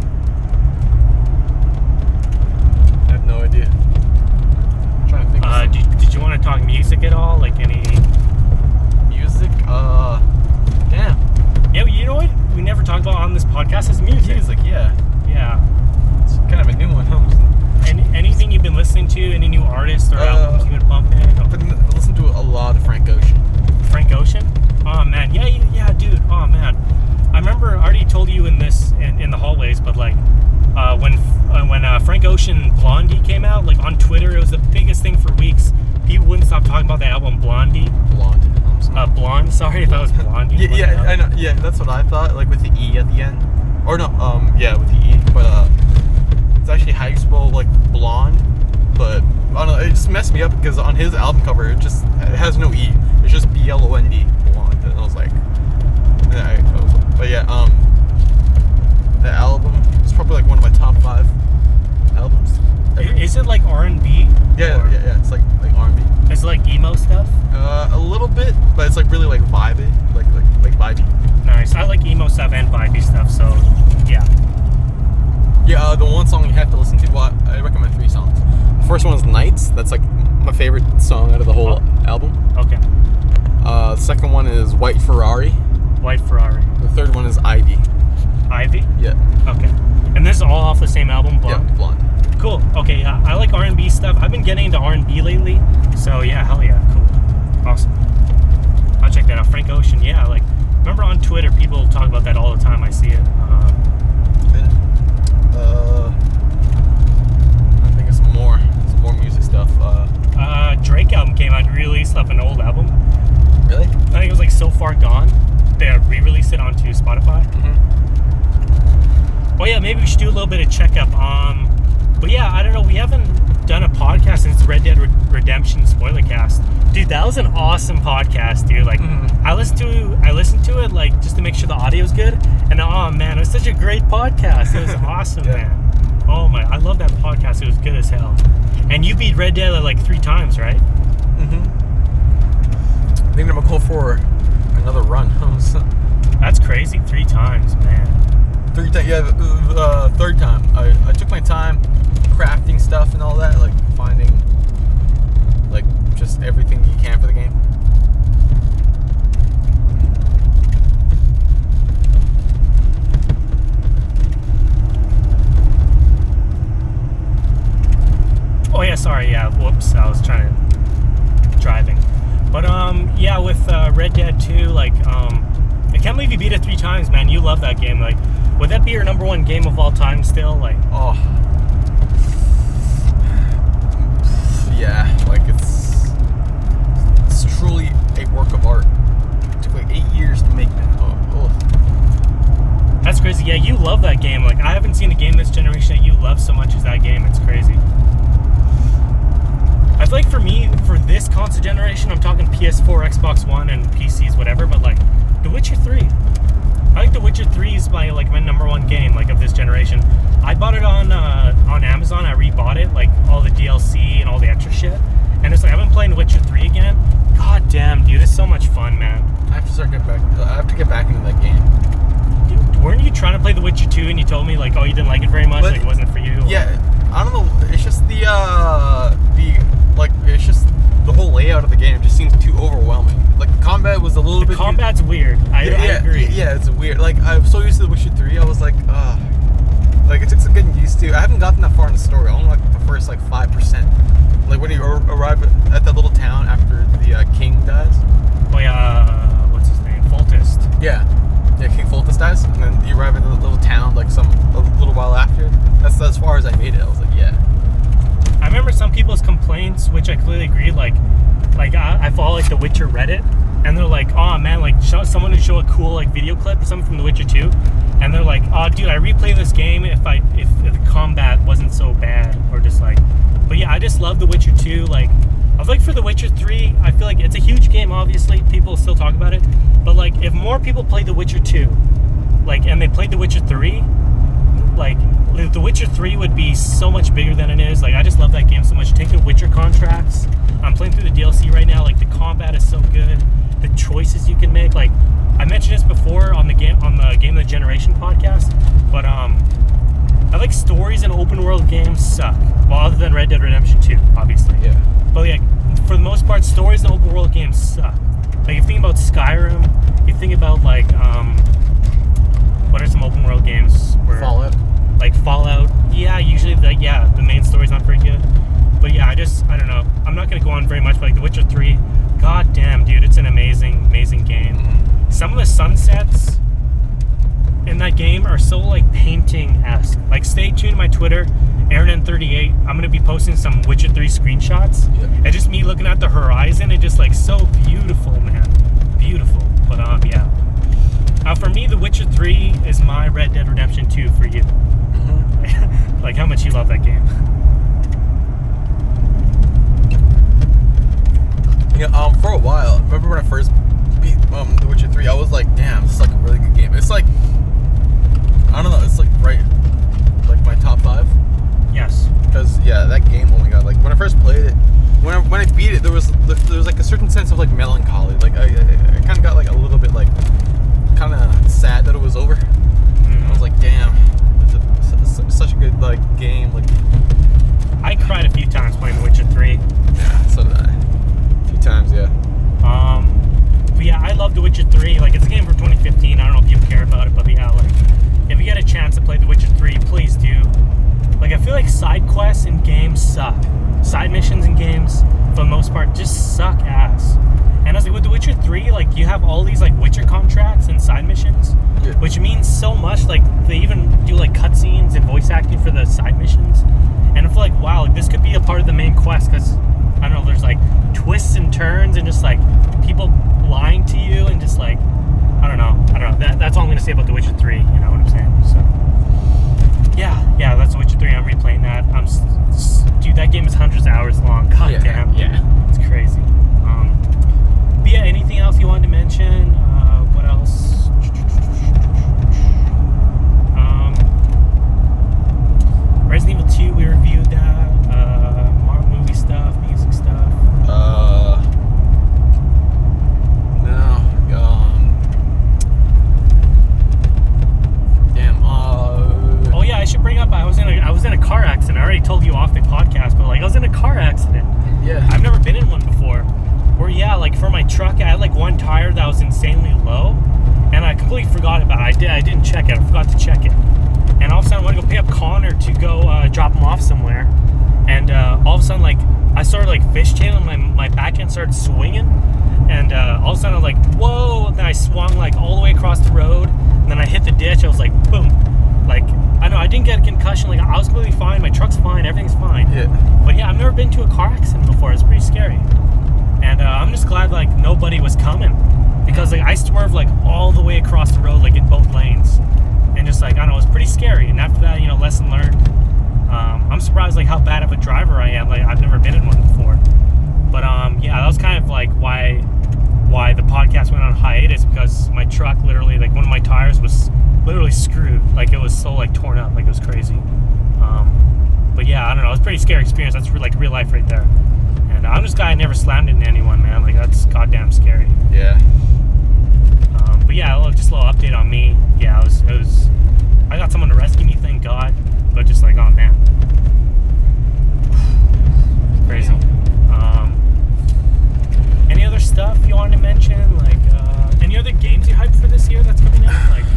have no idea. I'm trying to think. Did you want to talk music at all? Like any music? Damn. Yeah, you know what we never talked about on this podcast is music. Music, yeah. It's kind of a new one. Anything you've been listening to? Any new artists or albums you've been bumping? I've been listening to a lot of Frank Ocean. Frank Ocean? Oh man, yeah, dude. Oh man, I remember I already told you in the hallways, but like when Frank Ocean Blondie came out, like on Twitter, it was the biggest thing for weeks. People wouldn't stop talking about the album Blondie. Blonde. Sorry if I was Blondie. Yeah, I know. Yeah, that's what I thought. Like with the E at the end, or no, with the E. But it's actually how you spell like blonde. But I don't know. It just messed me up because on his album cover, it has no E. It's just BLOND, blonde. And I was like, but yeah, the album is probably like one of my top 5 albums. Is it like R&B? Yeah. It's like R&B. Is it like emo stuff? A little bit, but it's like really like vibey, like vibey. Nice. I like emo stuff and vibey stuff, so yeah. Yeah, the one song you have to listen to. Well, I recommend 3 songs. The first one is Nights. That's like my favorite song out of the whole album. Okay. The second one is White Ferrari. White Ferrari. The third one is Ivy. Ivy? Yeah. Okay. And this is all off the same album, Blonde? Yeah, Blonde. Cool. Okay, I like R&B stuff. I've been getting into R&B lately. So yeah, hell yeah. Cool. Awesome. I'll check that out. Frank Ocean. Yeah, like remember on Twitter, people talk about that all the time. I see it. I think it's some more music stuff. Drake album came out, re-released of an old album. Really? I think it was like So Far Gone. They re-released it onto Spotify. Mm-hmm. Oh yeah, maybe we should do a little bit of checkup. But yeah, I don't know. We haven't done a podcast since Red Dead Redemption Spoiler Cast. Dude, that was an awesome podcast, dude. Like, I listened to it like just to make sure the audio's good. And oh man, it was such a great podcast. It was awesome, Yeah. man. Oh my, I love that podcast. It was good as hell. And you beat Red Dead like 3 times, right? Mm-hmm. I think I'm gonna go for another run. That's crazy. 3 times, man. 3 times, yeah. Third time. I took my time crafting stuff and all that, like finding like just everything you can for the game. Oh yeah, sorry, yeah, whoops, I was driving. But yeah, with Red Dead 2, like, I can't believe you beat it 3 times, man. You love that game. Like, would that be your number 1 game of all time still? Like, oh, yeah, like it's truly a work of art. It took like 8 years to make that. Oh. That's crazy. Yeah, you love that game. Like, I haven't seen a game this generation that you love so much as that game. It's crazy. I feel like for me, for this console generation, I'm talking PS4, Xbox One, and PCs, whatever, but like, The Witcher 3. I think The Witcher 3 is my number 1 game, like, of this generation. I bought it on Amazon. I rebought it, like, all the DLC and all the extra shit. And it's like, I've been playing The Witcher 3 again. God damn, dude, it's so much fun, man. I have to get back into that game. Dude, weren't you trying to play The Witcher 2 and you told me, like, oh, you didn't like it very much, like, it wasn't for you? Yeah, I don't know. It's just it's just the whole layout of the game just seems too overwhelming. Like, the combat was a little bit... The combat's weird. I agree. Yeah, it's weird. Like, I'm so used to The Witcher 3, I was like, like, it took some getting used to. I haven't gotten that far in the story. Only, like, the first, like, 5%. Like, when you arrive at that little town after the king dies. Oh, yeah, what's his name? Foltest. Yeah, King Foltest dies, and then you arrive at the little town, like, a little while after. That's as far as I made it. I was like, yeah. I remember some people's complaints, which I clearly agree. Like I follow like the Witcher Reddit, and they're like, "Oh man, like someone would show a cool like video clip or something from The Witcher 2," and they're like, "Oh dude, I replay this game if the combat wasn't so bad," or just like. But yeah, I just love The Witcher 2. Like, I feel like for The Witcher 3, I feel like it's a huge game. Obviously, people still talk about it, but like if more people played The Witcher 2, like, and they played The Witcher 3. Like, The Witcher 3 would be so much bigger than it is. Like, I just love that game so much. Taking Witcher contracts. I'm playing through the DLC right now. Like, the combat is so good. The choices you can make. Like, I mentioned this before on the Game of the Generation podcast, but I like stories in open world games suck. Well, other than Red Dead Redemption 2, obviously. Yeah. But like, for the most part, stories in open world games suck. Like, if you think about Skyrim, you think about like what are some open world games? Fallout. Like Fallout, yeah, usually the main story's not very good. But yeah, I don't know. I'm not gonna go on very much, but like The Witcher 3, god damn, dude, it's an amazing game. Mm-hmm. Some of the sunsets in that game are so like painting-esque. Like, stay tuned to my Twitter, AaronN38. I'm gonna be posting some Witcher 3 screenshots. Yeah. And just me looking at the horizon, it's just like so beautiful, man. Beautiful. But yeah. For me, The Witcher 3 is my Red Dead Redemption 2 for you. Mm-hmm. Like, how much you love that game. Yeah, for a while, I remember when I first beat The Witcher 3, I was like, damn, this is like a really good game. It's like, I don't know, it's like like my top 5. Yes. Because, yeah, that game, oh my god, like, when I first played it, when I beat it, there was like a certain sense of like melancholy. Like, I kind of got like a little bit like, kind of sad that it was over. I was like, damn, it's such a good like game. Like, I cried a few times playing The Witcher 3. Yeah, so did I. A few times, yeah. But yeah, I love The Witcher 3. Like, it's a game for 2015. I don't know if you care about it, but yeah, like, if you get a chance to play The Witcher 3, please do. Like, I feel like side quests in games suck. Side missions in games, for the most part, just suck ass. And I was like, with The Witcher 3, 3, like you have all these like Witcher contracts and side missions, which means so much. Like they even do like cutscenes and voice acting for the side missions, and I feel like wow, this could be a part of the main quest because I don't know, there's like twists and turns and just like people lying to you and just like I don't know. That's all I'm gonna say about The Witcher 3. You know what I'm saying? So yeah, that's The Witcher 3. I'm replaying that. Dude, that game is hundreds of hours long. God damn. Yeah. It's crazy. But yeah, anything else you wanted to mention? What else? Resident Evil 2, we reviewed that. Marvel movie stuff, music stuff. Oh yeah, I should bring up. I was in a car accident. I already told you off the podcast, but like I was in a car accident. Yeah. I've never been in one before. Where yeah, like for my truck, I had like one tire that was insanely low, and I completely forgot about it. I didn't check it. I forgot to check it, and all of a sudden I went to go pick up Connor to go drop him off somewhere, and all of a sudden like I started like fishtailing. My back end started swinging, and all of a sudden I was like, whoa! And then I swung like all the way across the road, and then I hit the ditch. I was like, boom! Like I know I didn't get a concussion. Like I was completely fine. My truck's fine. Everything's fine. Yeah. But yeah, I've never been to a car accident before. It's pretty scary. And I'm just glad like nobody was coming, because like I swerved like all the way across the road, like in both lanes, and just like I don't know, it was pretty scary. And after that, you know, lesson learned. I'm surprised like how bad of a driver I am. Like I've never been in one before. But yeah, that was kind of like why the podcast went on hiatus, because my truck literally, like one of my tires was literally screwed. Like it was so like torn up, like it was crazy. But yeah, I don't know, it was a pretty scary experience. That's like real life right there. And I'm just glad I never slammed into anyone, man. Like that's goddamn scary. Yeah. But yeah, just a little update on me. Yeah, it was. I got someone to rescue me, thank God. But just like, oh man, crazy. Any other stuff you wanted to mention? Like any other games you hyped for this year that's coming out? Like,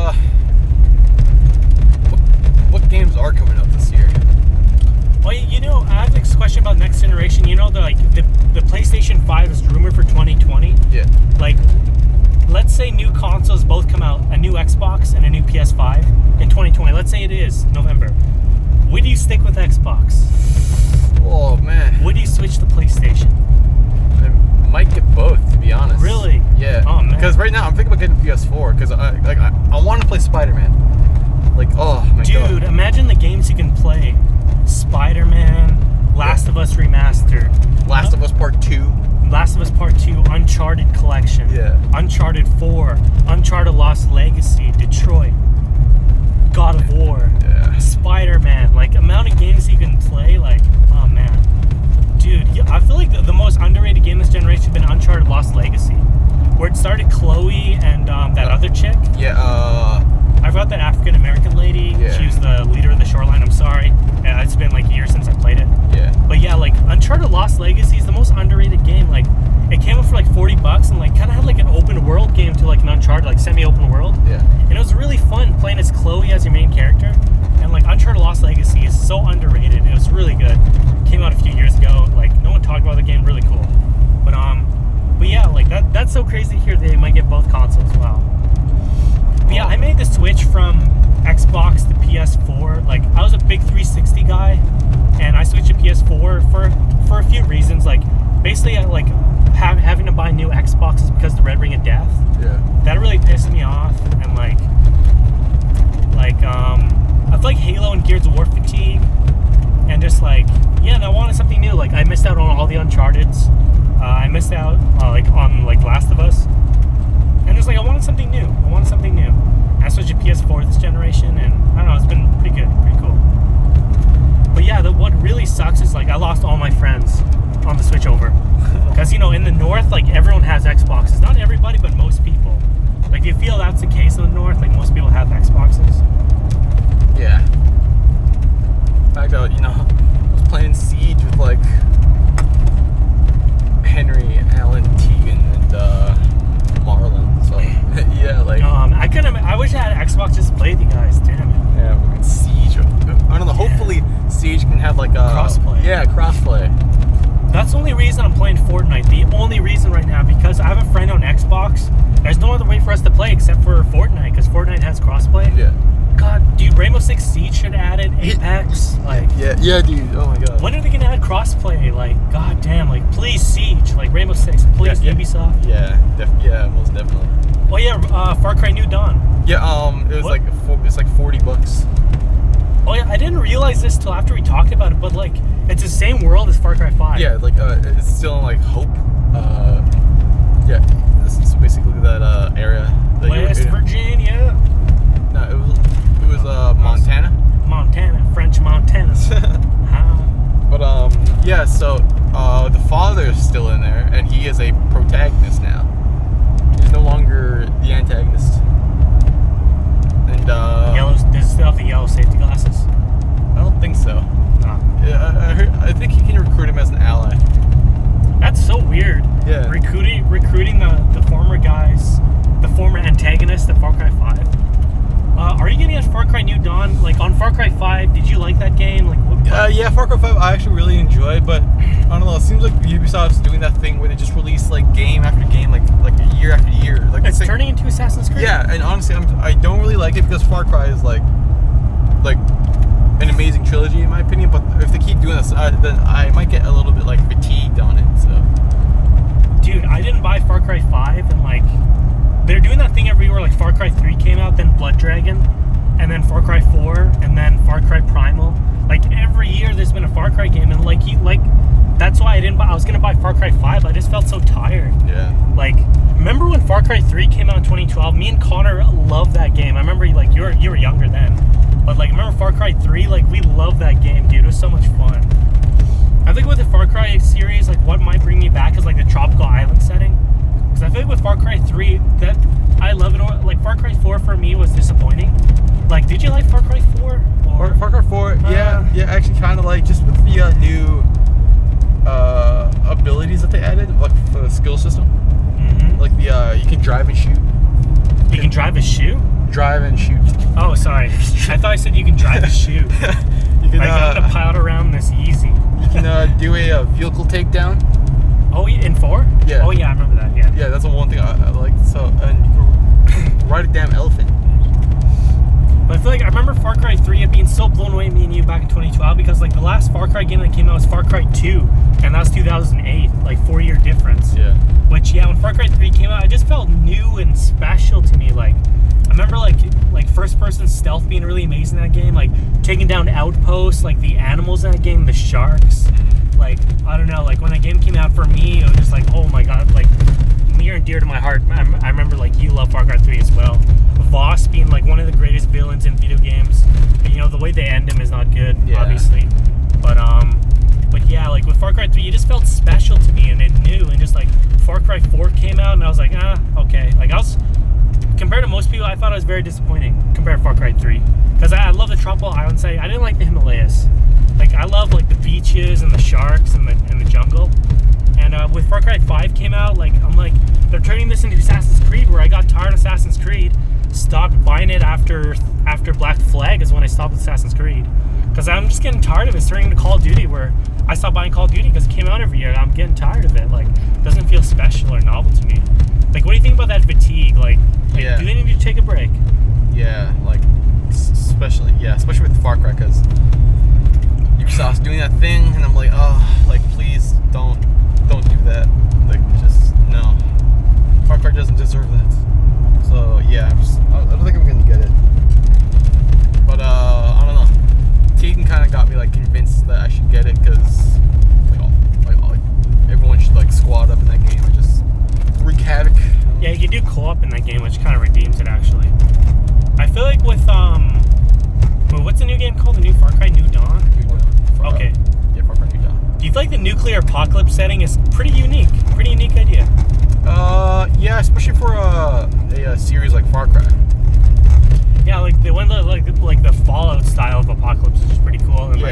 what games are coming out this year? Well, you know, I have this question about next generation. You know, the PlayStation 5 is rumored for 2020. Yeah. Like, let's say new consoles both come out, a new Xbox and a new PS5 in 2020. Let's say it is November. Would you stick with Xbox? Oh man. Would you switch to PlayStation? I might get both, to be honest. Really? Yeah. Oh man. Because right now I'm thinking about getting PS4 because I want to play Spider-Man. Like, oh my god. Dude, imagine the games you can play. Spider-Man, Last of Us Remastered, Last of Us Part 2, Last of Us Part 2, Uncharted Collection, yeah, Uncharted 4, Uncharted Lost Legacy, Detroit, God of War, yeah, Spider-Man. Like, amount of games you can play, like, oh man. Dude, I feel like the most underrated game this generation has been Uncharted Lost Legacy, where it started Chloe and that other chick. Yeah, I forgot that African-American lady. Yeah. She was the leader of the Shoreline. I'm sorry. It's been like years since I played it. Yeah. But yeah, like Uncharted Lost Legacy is the most underrated game. Like it came out for like $40 and like kind of had like an open world game to like an Uncharted, like semi-open world. Yeah. And it was really fun playing as Chloe as your main character. And like Uncharted Lost Legacy is so underrated. It was really good. Came out a few years ago. Like no one talked about the game. Really cool. But yeah, like that's so crazy here. They might get both consoles. Wow. But yeah, I made the switch from Xbox to PS4. Like, I was a big 360 guy, and I switched to PS4 for a few reasons. Like, basically, I like having to buy new Xboxes because of the Red Ring of Death. Yeah. That really pissed me off, and like I feel like Halo and Gears of War fatigue, and just like and I wanted something new. Like, I missed out on all the Uncharted's. I missed out on Last of Us. And just like I wanted something new. I switched to PS4 this generation, and I don't know, it's been pretty good, pretty cool. But yeah, what really sucks is like I lost all my friends on the switch over. Because you know, in the north, like everyone has Xboxes. Not everybody, but most people. Like, do you feel that's the case in the north? Like most people have Xboxes. Yeah. In fact, you know, I was playing Siege with like Henry, Alan, Tegan, and Marlon. So yeah, like I wish I had an Xbox just to play with you guys. Damn it. Yeah, we could Siege. I don't know. Hopefully, Siege can have like a crossplay. Yeah, crossplay. That's the only reason I'm playing Fortnite. The only reason right now, because I have a friend on Xbox sucks. There's no other way for us to play except for Fortnite, because Fortnite has crossplay. Yeah. God, dude, Rainbow Six Siege should add it. Apex, like. Yeah, dude. Oh my god. When are they gonna add crossplay? Like, god damn, like, please Siege, like Rainbow Six, please Ubisoft. Yeah, most definitely. Oh yeah, Far Cry New Dawn. Yeah, it was it's like $40. Oh yeah, I didn't realize this till after we talked about it, but like, it's the same world as Far Cry 5. Yeah, like it's still in like Hope. Yeah, this is basically that area. That West Virginia. No, it was Montana. Montana, French Montana. But yeah, so the father is still in there, and he is a protagonist now. He's no longer the antagonist. And does it still have the yellow safety glasses? I don't think so. No. Yeah, I think you can recruit him as an ally. That's so weird. Yeah. Recruiting the former guys, the former antagonists of Far Cry 5. Are you getting at Far Cry New Dawn? Like, on Far Cry 5, did you like that game? Like, yeah, Far Cry 5 I actually really enjoyed, but I don't know, it seems like Ubisoft's doing that thing where they just release like game after game, like year after year. Like it's turning into Assassin's Creed. Yeah, and honestly, I don't really like it because Far Cry is like an amazing trilogy in my opinion, but if they keep doing this, then I might get a little bit like fatigued on it, so. Dude, I didn't buy Far Cry 5, and like, they're doing that thing every year, like Far Cry 3 came out, then Blood Dragon, and then Far Cry 4, and then Far Cry Primal. Like, every year there's been a Far Cry game, and that's why I was gonna buy Far Cry 5, I just felt so tired. Yeah. Like, remember when Far Cry 3 came out in 2012? Me and Connor loved that game. I remember, like, you were younger then. But, like, remember Far Cry 3? Like, we loved that game, dude. It was so much fun. I think with the Far Cry series, like, what might bring me back is, like, the tropical island setting. Because I feel like with Far Cry 3, that I love it. Like, Far Cry 4 for me was disappointing. Like, did you like Far Cry 4? Or Far Cry 4, yeah, actually kind of like, just with the new abilities that they added, like, for the skill system. Mm-hmm. Like, you can drive and shoot. You can drive a shoe? Drive and shoot. Oh, sorry. I thought I said you can drive a shoe. You can, like, I'm gonna pilot around this easy. You can do a vehicle takedown. Oh, in 4? Yeah. Oh, yeah, I remember that, yeah. Yeah, that's the one thing I like. So, and you can ride a damn elephant. But I feel like I remember Far Cry 3 it being so blown away, me and you, back in 2012, because, like, the last Far Cry game that came out was Far Cry 2, and that was 2008, like, 4-year difference. Yeah. Which, yeah, when Far Cry 3 came out, it just felt new and special to me. Like, I remember, like first-person stealth being really amazing in that game, like, taking down outposts, like, the animals in that game, the sharks. Like, I don't know, like, when that game came out for me, it was just like, oh my god, like, near and dear to my heart. I remember, like, you love Far Cry 3 as well. Voss being, like, one of the greatest villains in video games. And, you know, the way they end him is not good, obviously. But yeah, like, with Far Cry 3, it just felt special to me, and it new, and just, like, Far Cry 4 came out, and I was like, okay. Like, compared to most people, I thought it was very disappointing compared to Far Cry 3. Because I love the tropical island setting. I didn't like the Himalayas. Like, I love, like, the beaches and the sharks and the jungle. And with Far Cry 5 came out, like, I'm like, they're turning this into Assassin's Creed, where I got tired of Assassin's Creed, stopped buying it after Black Flag is when I stopped with Assassin's Creed. Because I'm just getting tired of it. It's turning into Call of Duty, where I stopped buying Call of Duty because it came out every year. I'm getting tired of it. Like, it doesn't feel special or novel to me. Like, what do you think about that fatigue? Like yeah. Do they need to take a break? Yeah, like, especially with Far Cry, because Ubisoft's doing that thing, and I'm like, oh, like, please don't do that. Like, just no. Far Cry doesn't deserve that. So yeah, I don't think I'm gonna get it. But I don't know. Tegan kind of got me, like, convinced that I should get it, because like everyone should, like, squad up in that game and just wreak havoc. Yeah, you can do co-op in that game, which kind of redeems it, actually. I feel like with what's the new game called? The new Far Cry New Dawn? Okay. Yeah, Far Cry New Dawn. Do you feel like the nuclear apocalypse setting is pretty unique? Pretty unique idea. Yeah, especially for a series like Far Cry. Yeah, like the one like the Fallout style of apocalypse is pretty cool. And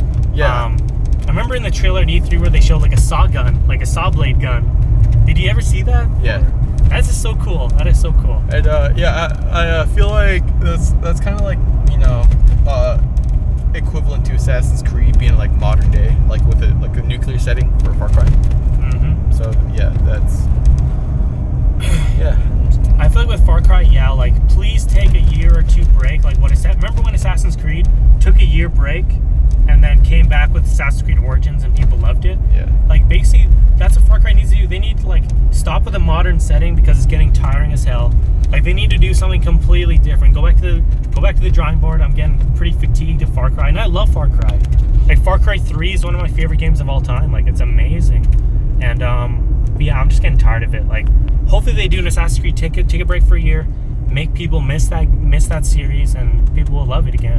I remember in the trailer at E3 where they showed, like, a saw gun, like a saw blade gun. Did you ever see that? Yeah. That's just so cool. That is so cool. And I feel like that's kind of like, you know, equivalent to Assassin's Creed being, like, modern day, like with a nuclear setting for Far Cry. Mm-hmm. So yeah, that's yeah. Cry, yeah, like, please take a year or two break. Like what I said, remember when Assassin's Creed took a year break and then came back with Assassin's Creed Origins and people loved it? Yeah. Like, basically, that's what Far Cry needs to do. They need to, like, stop with a modern setting because it's getting tiring as hell. Like, they need to do something completely different. Go back to the drawing board. I'm getting pretty fatigued of Far Cry, and I love Far Cry. Like, Far Cry 3 is one of my favorite games of all time. Like, it's amazing. And, but yeah, I'm just getting tired of it. Like, hopefully they do an Assassin's Creed, take a break for a year, make people miss that series, and people will love it again.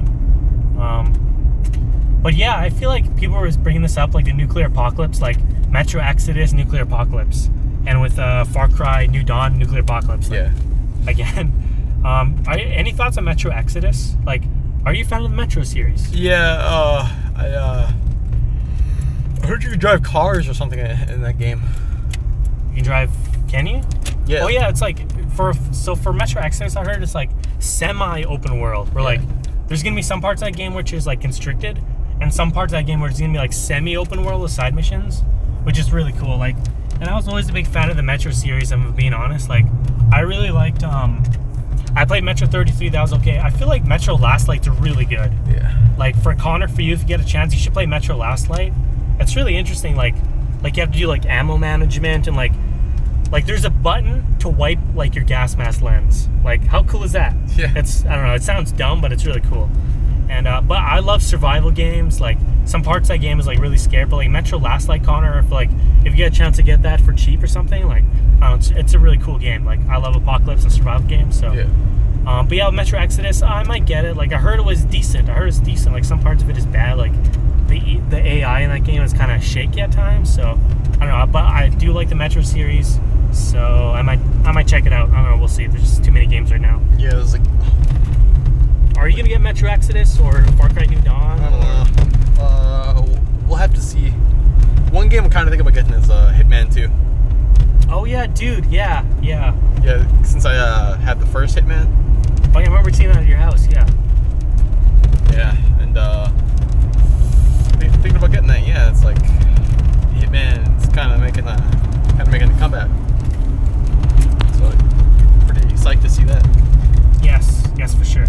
But yeah, I feel like people were bringing this up, like the nuclear apocalypse, like Metro Exodus, nuclear apocalypse, and with Far Cry, New Dawn, nuclear apocalypse. Like, Yeah. Again, any thoughts on Metro Exodus? Like, are you a fan of the Metro series? Yeah. I heard you could drive cars or something in that game. You can drive? Can you? Yeah. Oh yeah, it's like for Metro Exodus, I heard it's like semi-open world, where like there's gonna be some parts of that game which is like constricted, and some parts of that game where it's gonna be like semi-open world with side missions, which is really cool. Like, and I was always a big fan of the Metro series. I'm being honest. Like, I really liked. I played Metro 33. That was okay. I feel like Metro Last Light's really good. Yeah. Like, for Connor, for you, if you get a chance, you should play Metro Last Light. It's really interesting. Like you have to do like ammo management and like there's a button to wipe like your gas mask lens. Like, how cool is that? Yeah. It's, I don't know, it sounds dumb, but it's really cool. And but I love survival games. Like, some parts of that game is like really scary, but like Metro Last Light, Connor, if you get a chance to get that for cheap or something, like, it's a really cool game. Like, I love apocalypse and survival games, so Yeah. but yeah, Metro Exodus, I might get it. Like, I heard it was decent. Like, some parts of it is bad. Like, the AI in that game is kind of shaky at times, so I don't know. But I do like the Metro series, so I might check it out. I don't know. We'll see. There's just too many games right now. Yeah. It was like, Are you gonna get Metro Exodus or Far Cry New Dawn? I don't know. We'll have to see. One game I'm kind of thinking about getting is Hitman 2. Oh yeah, dude. Yeah. Yeah, since I had the first Hitman. Oh yeah, I remember seeing that at your house. Yeah. Yeah, and thinking about getting that. Yeah, it's like Hitman. It's kind of making a comeback. So pretty psyched to see that. Yes, for sure.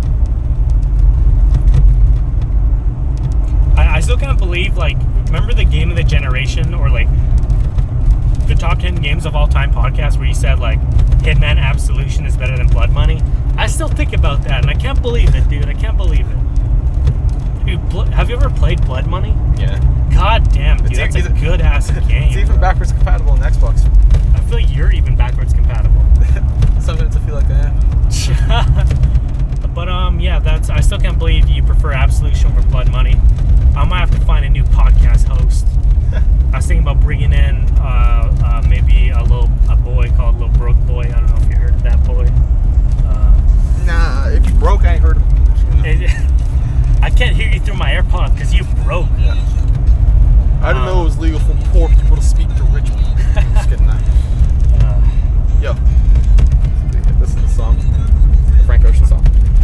I still can't believe, like, remember the game of the generation, or like the top 10 games of all time podcast where you said like Hitman Absolution is better than Blood Money? I still think about that and I can't believe it, dude. I can't believe it. Dude, have you ever played Blood Money? Yeah. God damn, dude, that's a good ass game. It's even backwards compatible on Xbox. I feel like you're even backwards compatible. Sometimes I feel like I am. But yeah, I still can't believe you prefer Absolution over Blood Money. I might have to find a new podcast host. I was thinking about bringing in maybe a boy called Lil Broke Boy. I don't know if you heard of that boy. Nah, if you broke, I ain't heard of him. I can't hear you through my AirPods because you broke. Yeah. I didn't know it was legal for poor people to speak to rich people. Just kidding. Yo, this is the song, the Frank Ocean song.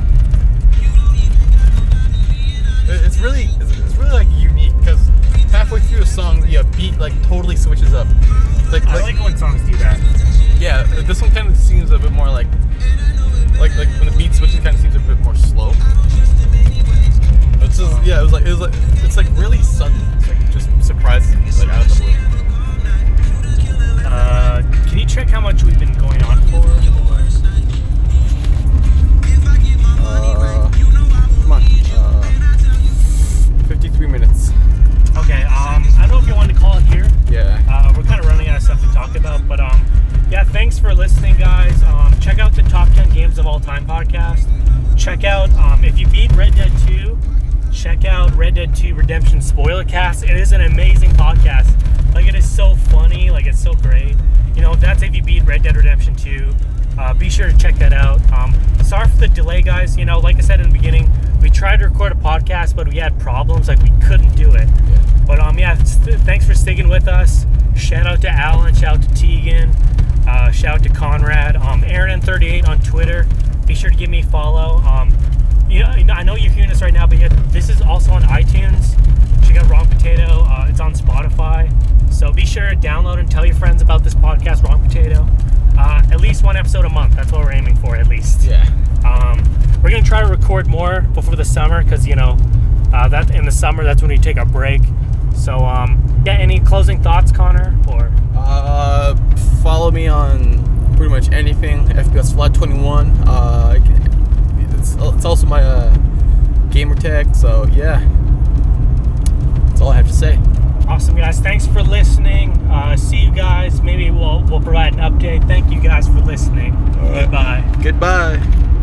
It's really like unique because halfway through the song, the beat like totally switches up. I like when songs do that. Yeah, this one kind of seems a bit more like when the beat switches, kind of seems a bit more slow. It's just, yeah, it's like really sudden. It's like just surprising, like out of the blue. Can you check how much we've been going on for? Come on. 53 minutes. Okay, I don't know if you wanted to call it here. Yeah. We're kind of running out of stuff to talk about, but yeah, thanks for listening, guys. Check out the Top 10 Games of All Time podcast. Check out, if you beat Red Dead 2, check out Red Dead 2 Redemption Spoilercast. It is an amazing podcast. Like, it is so funny. Like, it's so great. You know, that's if you beat Red Dead Redemption 2. Be sure to check that out. Sorry for the delay, guys. You know, like I said in the beginning, we tried to record a podcast, but we had problems. Like, we couldn't do it. Yeah. But yeah, thanks for sticking with us. Shout out to Alan. Shout out to Tegan. Shout out to Conrad. Aaron38 on Twitter. Be sure to give me a follow. You know, I know you're hearing this right now, but yeah, this is also on iTunes. Check out Wrong Potato. It's on Spotify. So be sure to download and tell your friends about this podcast, Wrong Potato. At least one episode a month. That's what we're aiming for, at least. Yeah. We're gonna try to record more before the summer, because that in the summer, that's when we take our break. So yeah, any closing thoughts, Connor? Or follow me on pretty much anything. FPS Flat 21. It's also my gamer tag. So yeah, that's all I have to say. Awesome, guys. Thanks for listening. See you guys. Maybe we'll provide an update. Thank you guys for listening. All right. Goodbye. Goodbye.